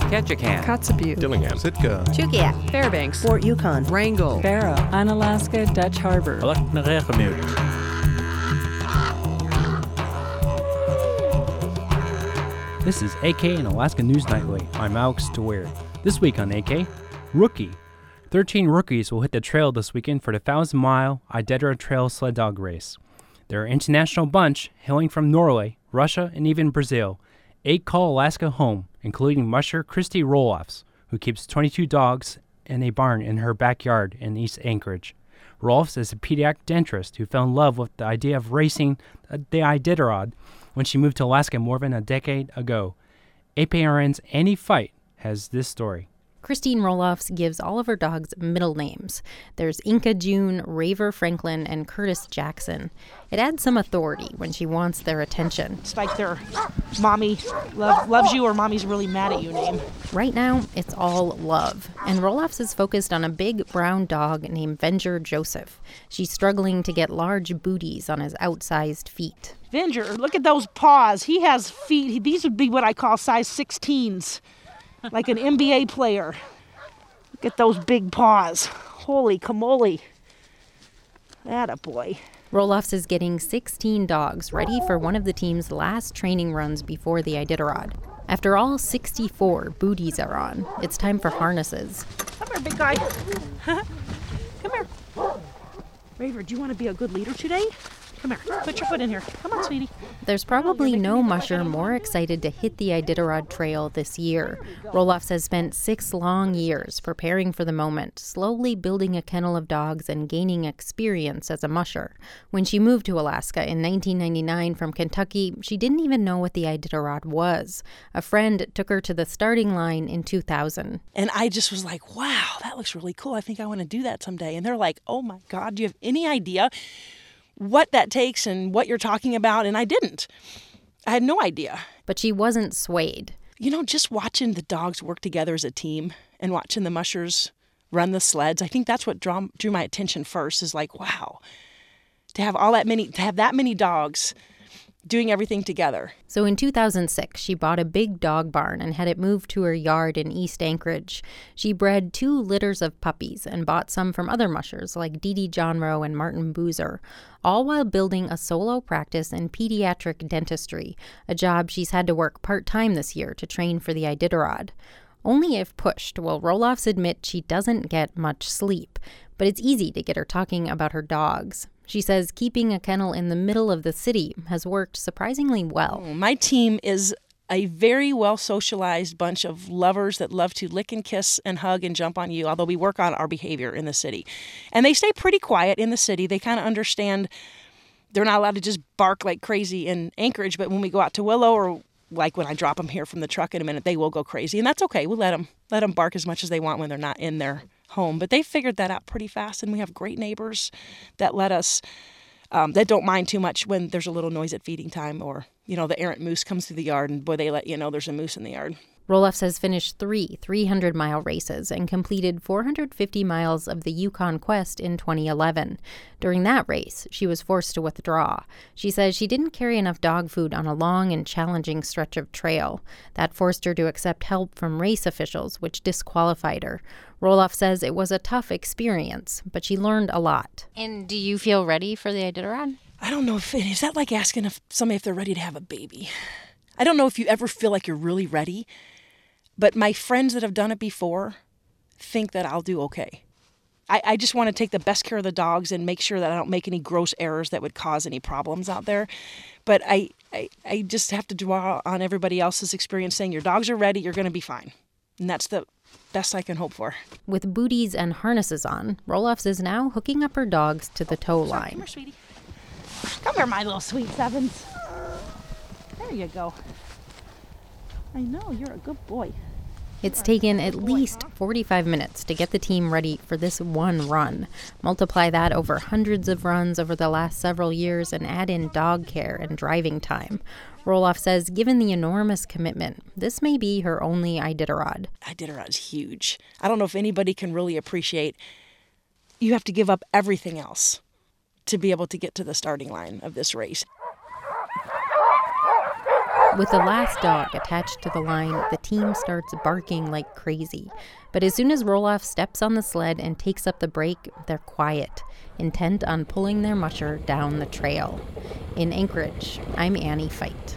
Ketchikan, Kotzebue, Dillingham, Sitka, Chugiak, Fairbanks, Fort Yukon, Wrangell, Barrow, Unalaska, Dutch Harbor, This is AK and Alaska News Nightly. I'm Alex DeWeer. This week on AK, Rookie. 13 rookies will hit the trail this weekend for the 1,000-mile Iditarod Trail sled dog race. They're an international bunch hailing from Norway, Russia, and even Brazil. 8 call Alaska home, including musher Christy Roloffs, who keeps 22 dogs in a barn in her backyard in East Anchorage. Roloffs is a pediatric dentist who fell in love with the idea of racing the Iditarod when she moved to Alaska more than a decade ago. APRN's Annie Fight has this story. Christine Roloffs gives all of her dogs middle names. There's Inca June, Raver Franklin, and Curtis Jackson. It adds some authority when she wants their attention. It's like their mommy loves you or mommy's really mad at you name. Right now, it's all love. And Roloffs is focused on a big brown dog named Venger Joseph. She's struggling to get large booties on his outsized feet. Venger, look at those paws. He has feet. These would be what I call size 16s. Like an NBA player. Look at those big paws. Holy camole. Attaboy. Roloffs is getting 16 dogs ready for one of the team's last training runs before the Iditarod. After all 64 booties are on, it's time for harnesses. Come here, big guy. Come here. Raver, do you want to be a good leader today? Come here. Put your foot in here. Come on, sweetie. There's probably no musher more excited to hit the Iditarod Trail this year. Roloffs has spent 6 long years preparing for the moment, slowly building a kennel of dogs and gaining experience as a musher. When she moved to Alaska in 1999 from Kentucky, she didn't even know what the Iditarod was. A friend took her to the starting line in 2000. And I just was like, wow, that looks really cool. I think I want to do that someday. And they're like, oh my God, do you have any idea what that takes and what you're talking about? And I didn't. I had no idea. But she wasn't swayed. You know, just watching the dogs work together as a team and watching the mushers run the sleds, I think that's what drew my attention first, is like, wow, to have that many dogs doing everything together. So in 2006, she bought a big dog barn and had it moved to her yard in East Anchorage. She bred 2 litters of puppies and bought some from other mushers like Dee Dee Johnroe and Martin Boozer, all while building a solo practice in pediatric dentistry, a job she's had to work part-time this year to train for the Iditarod. Only if pushed will Roloffs admit she doesn't get much sleep, but it's easy to get her talking about her dogs. She says keeping a kennel in the middle of the city has worked surprisingly well. My team is a very well-socialized bunch of lovers that love to lick and kiss and hug and jump on you, although we work on our behavior in the city. And they stay pretty quiet in the city. They kind of understand they're not allowed to just bark like crazy in Anchorage, but when we go out to Willow, or like when I drop them here from the truck in a minute, they will go crazy. And that's okay. We'll let them bark as much as they want when they're not in their home. But they figured that out pretty fast, and we have great neighbors that let us, that don't mind too much when there's a little noise at feeding time, or, the errant moose comes through the yard, and boy, they let you know there's a moose in the yard. Roloffs has finished 3 300-mile races and completed 450 miles of the Yukon Quest in 2011. During that race, she was forced to withdraw. She says she didn't carry enough dog food on a long and challenging stretch of trail. That forced her to accept help from race officials, which disqualified her. Roloff says it was a tough experience, but she learned a lot. And do you feel ready for the Iditarod? I don't know is that like asking somebody if they're ready to have a baby? I don't know if you ever feel like you're really ready. But my friends that have done it before think that I'll do okay. I just want to take the best care of the dogs and make sure that I don't make any gross errors that would cause any problems out there. But I just have to draw on everybody else's experience saying your dogs are ready, you're going to be fine. And that's the best I can hope for. With booties and harnesses on, Roloffs is now hooking up her dogs to the tow line. Come here, sweetie. Come here, my little sweet sevens. There you go. I know, you're a good boy. It's taken at least 45 minutes to get the team ready for this one run. Multiply that over hundreds of runs over the last several years and add in dog care and driving time. Roloff says given the enormous commitment, this may be her only Iditarod. Iditarod's huge. I don't know if anybody can really appreciate you have to give up everything else to be able to get to the starting line of this race. With the last dog attached to the line, the team starts barking like crazy. But as soon as Roloff steps on the sled and takes up the brake, they're quiet, intent on pulling their musher down the trail. In Anchorage, I'm Annie Fight.